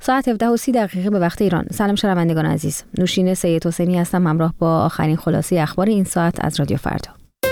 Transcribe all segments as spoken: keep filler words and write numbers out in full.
ساعت هفده و سی دقیقه به وقت ایران. سلام شنوندگان عزیز. نوشین سید حسینی هستم همراه با آخرین خلاصه اخبار این ساعت از رادیو فردا.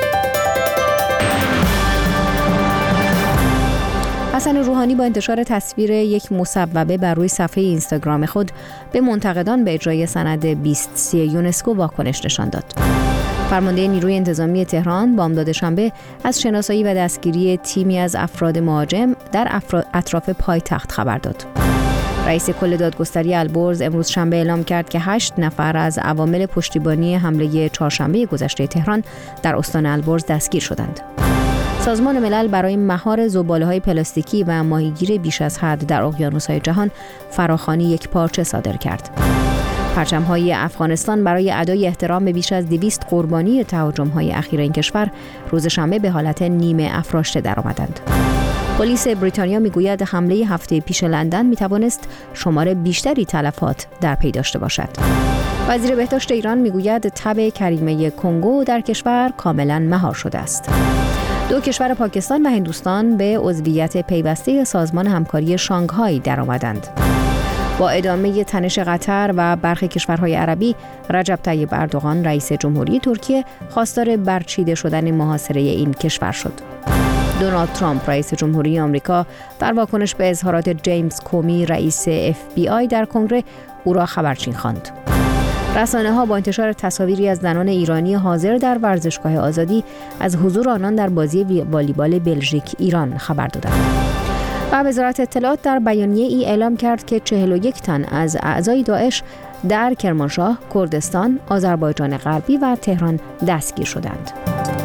حسن روحانی با انتشار تصویر یک مصوبه بر روی صفحه اینستاگرام خود به منتقدان به اجرای سند بیست سی یونسکو واکنش نشان داد. فرمانده نیروی انتظامی تهران بامداد شنبه از شناسایی و دستگیری تیمی از افراد مهاجم در اطراف پایتخت خبر داد. رئیس کل دادگستری البرز امروز شنبه اعلام کرد که هشت نفر از عوامل پشتیبانی حمله چهارشنبه گذشته تهران در استان البرز دستگیر شدند. سازمان ملل برای مهار زباله‌های پلاستیکی و ماهیگیر بیش از حد در اقیانوس‌های جهان فراخوانی یک پارچه صادر کرد. پرچم‌های افغانستان برای ادای احترام به بیش از دویست قربانی تهاجم‌های اخیر این کشور روز شنبه به حالت نیمه افراشته درآمدند. پلیس بریتانیا میگوید حمله هفته پیش لندن میتوانست شمار بیشتری تلفات در پی داشته باشد. وزیر بهداشت ایران میگوید تب کریمه کنگو در کشور کاملا مهار شده است. دو کشور پاکستان و هندوستان به عضویت پیوسته سازمان همکاری شانگهای درآمدند. با ادامه تنش قطر و برخی کشورهای عربی، رجب طیب اردوغان رئیس جمهوری ترکیه خواستار برچیده شدن محاصره این کشور شد. دونالد ترامپ رئیس جمهوری آمریکا در واکنش به اظهارات جیمز کومی رئیس اف بی آی در کنگره او را خبرچین خواند. رسانه‌ها با انتشار تصاویری از زنان ایرانی حاضر در ورزشگاه آزادی از حضور آنان در بازی والیبال بلژیک ایران خبر دادند. و وزارت اطلاعات در بیانیه ای اعلام کرد که چهل و یک تن از اعضای داعش در کرمانشاه، کردستان، آذربایجان غربی و تهران دستگیر شدند.